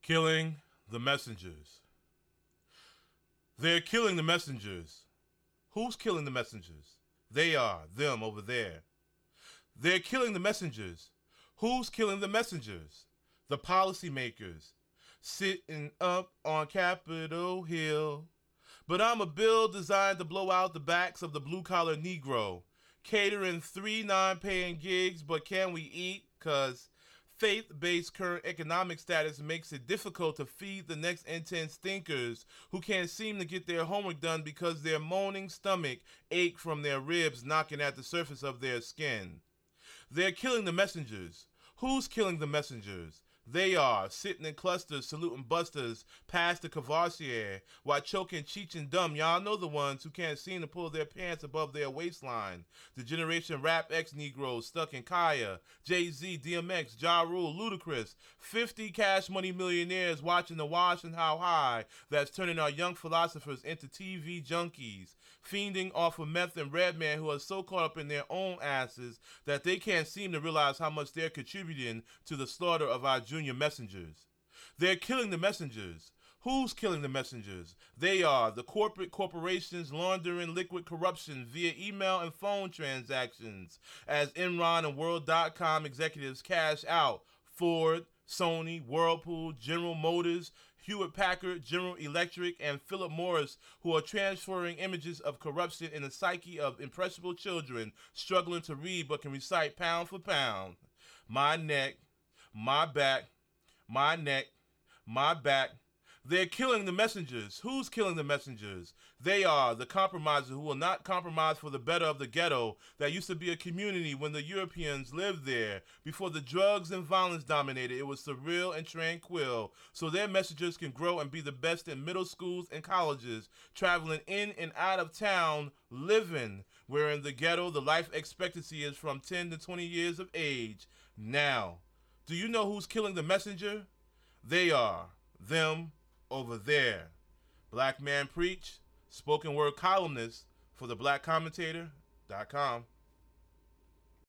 Killing the messengers. They're killing the messengers. Who's killing the messengers? They are, them over there. They're killing the messengers. Who's killing the messengers? The policymakers. Sitting up on Capitol Hill. But I'm a bill designed to blow out the backs of the blue-collar Negro. Catering 3 non-paying gigs, but can we eat? 'Cause faith-based current economic status makes it difficult to feed the next intense thinkers who can't seem to get their homework done because their moaning stomach ache from their ribs knocking at the surface of their skin. They're killing the messengers. Who's killing the messengers? They are, sitting in clusters, saluting busters past the Cavassier while choking Cheech and Dumb. Y'all know the ones who can't seem to pull their pants above their waistline. The Generation Rap X Negroes stuck in Kaya, Jay-Z, DMX, Ja Rule, Ludacris. 50 cash money millionaires watching The Wash and How High that's turning our young philosophers into TV junkies. Fiending off of meth and Redman who are so caught up in their own asses that they can't seem to realize how much they're contributing to the slaughter of our junior messengers. They're killing the messengers. Who's killing the messengers? They are the corporations laundering liquid corruption via email and phone transactions as Enron and World.com executives cash out Ford, Sony, Whirlpool, General Motors, Hewlett-Packard, General Electric, and Philip Morris, who are transferring images of corruption in the psyche of impressionable children struggling to read but can recite pound for pound. My neck, my back, my neck, my back. They're killing the messengers. Who's killing the messengers? They are the compromisers who will not compromise for the better of the ghetto that used to be a community when the Europeans lived there. Before the drugs and violence dominated, it was surreal and tranquil. So their messengers can grow and be the best in middle schools and colleges, traveling in and out of town, living, where in the ghetto the life expectancy is from 10 to 20 years of age. Now, do you know who's killing the messenger? They are, them, over there. Black Man Preach, spoken word columnist for theblackcommentator.com.